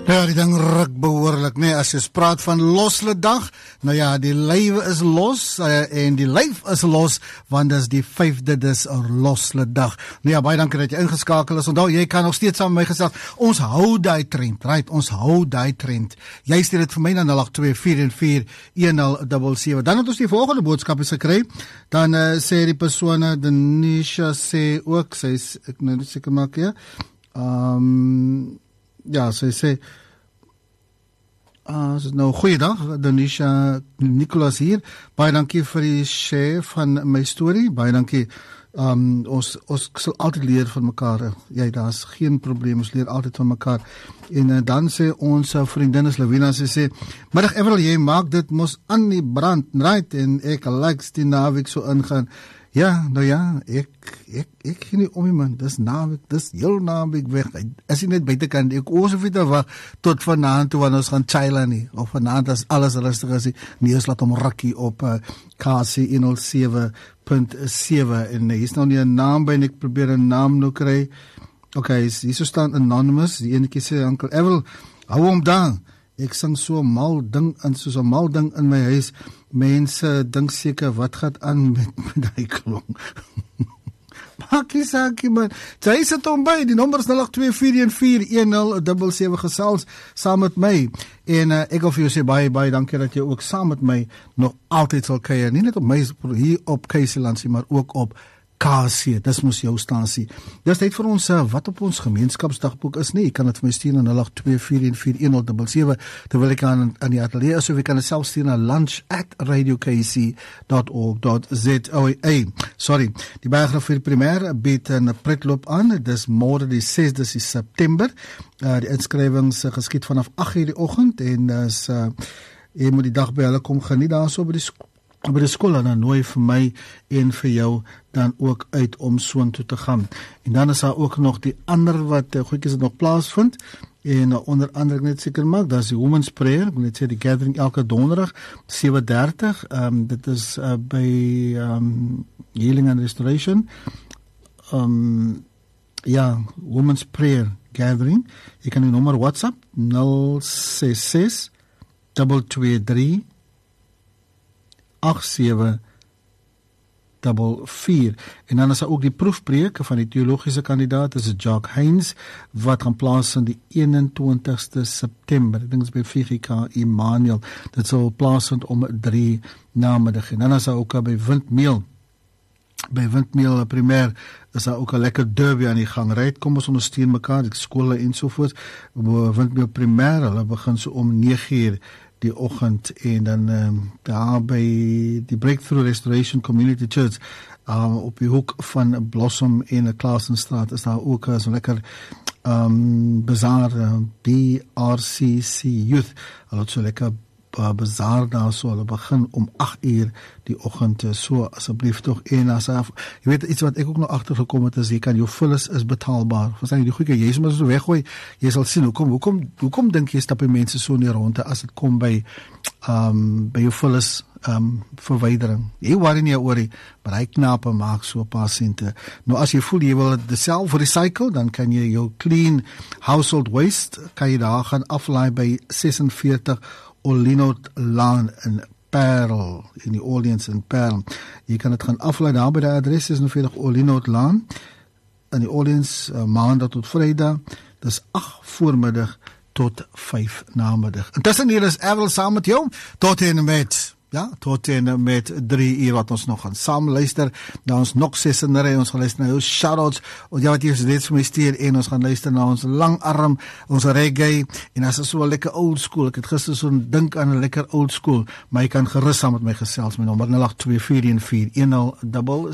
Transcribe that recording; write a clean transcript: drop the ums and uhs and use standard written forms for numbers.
Ja, die ding ruk behoorlik, nee, as jy praat van losledag, nou ja, die lywe is los, en die lyf is los, want dis die 5de, dis 'n losledag. Nou ja, baie dankie dat jy ingeskakel is, onthou, jy kan nog steeds saam met my gesels, ons hou die trend, right, ons hou die trend, jy stuur dit vir my na 082441077, dan het ons die volgende boodskap is gekry, dan sê die persone, Denisha sê ook, sy is, ek nou net seker maak, ja, ja, sy sê, nou, goeiedag, Denisha Nicholas hier, baie dankie vir die share van my story, baie dankie, ons sal altyd leer van mekaar, ja, daar is geen probleem, ons leer altyd van mekaar, en dan sê ons vriendin is Lavina, sy sê, middag Everal, jy maak dit mos aan die brand, right, en ek likes die naweek so ingaan, ja, nou ja, ek gee nie om nie man, dis naweek, dis heel naweek weg, is nie net buitekant, ek oos of nie te wacht, tot vanavond toe, want ons gaan chila nie, of vanavond as alles rustig is, nie, ons laat om rakkie op KC 107.7, en hier is nou nie een naam by, en ek probeer een naam nou kry, ok, hier so staan anonymous, die ene keer sê, Uncle Evel, hou hom daar, ek sing so 'n mal ding, soos 'n mal ding in my huis, mense dink seker, wat gaat aan met die klong? Maakie saakie man, sy sit hom by, die nommer is 082441077 gesels, saam met my, en ek wil vir jou sê, baie dankie dat jy ook saam met my, nog altyd sal kuier, nie net op my, hier op Keiserlandsie, maar ook op KC, dis mos jou stasie. Dis tyd vir ons, wat op ons gemeenskapsdagboek is nie, jy kan het vir my stuur na 082441077, terwyl ek aan die atelier is, of jy kan het self stuur na lunch@radiokc.org.za. Sorry, die biografie primêr bied 'n pretloop aan, dis môre die 6de September, die inskrywings geskied vanaf 8:00 die oggend, en jy moet die dag by hulle kom geniet, daar so by die skool, en dan nooi vir my en vir jou dan ook uit om soontoe te gaan. En dan is daar ook nog die ander wat goedjies het nog plaasvind, en onder andere ek net seker maak, dat is die Women's Prayer, ek net sê die gathering elke donderdag, 7:30, dit is by Healing and Restoration, ja, Women's Prayer Gathering, jy kan die nommer WhatsApp, 066 223 8744, en dan is daar ook die proefpreek van die theologiese kandidaat, is Jacques Heinz, wat gaan plaas in die 21ste September, ek dink is by VGK Emmanuel, dit sal plaasvind om 3 namiddag, en dan is daar ook by Windmeel primêr, is daar ook 'n lekker derby aan die gang, right, kom ons ondersteun mekaar, die skole en sovoorts, Windmeel primêr, hulle begin so om 9:00 die oggend, en dan daar by die Breakthrough Restoration Community Church, op die hoek van Blossom en Klaasenstraat, is daar ook so lekker bazaar, BRCC Youth, hulle het so lekker bazaar daar, so hulle begin om 8:00 die oggend, so asseblief toch, en as jy weet, iets wat ek ook nog agtergekom het, is jy kan, jou vullis is betaalbaar, verstaan jy, die goeie, jy is maar so weggooi, jy sal sien, hoekom dink jy stap die mense so in die ronde, as het kom by jou vullis verwydering, jy worry nie oor die, maar hy knape maak so 'n paar sente. Nou as jy voel jy wil dit self recycle, dan kan jy jou clean household waste, kan jy daar gaan aflaai by 46 Olinot Laan in Parel, in die Orleans in Parel. Jy kan het gaan aflaai daar by die adres 46 Olinot Laan in die Orleans, maandag tot vrydag, dis 8 voormiddag tot 5 namiddag. Intussen hier is Evel saam met jou, tot en met 3 uur wat ons nog gaan saam luister, na ons nog sessionery, ons gaan luister na jou shoutouts, ja wat jy dit vir my stuur, en ons gaan luister na ons langarm, ons reggae, en as is so 'n lekker old school, ek het gister so dink aan 'n lekker old school, maar jy kan gerus saam met my gesels, my nommer 082441077.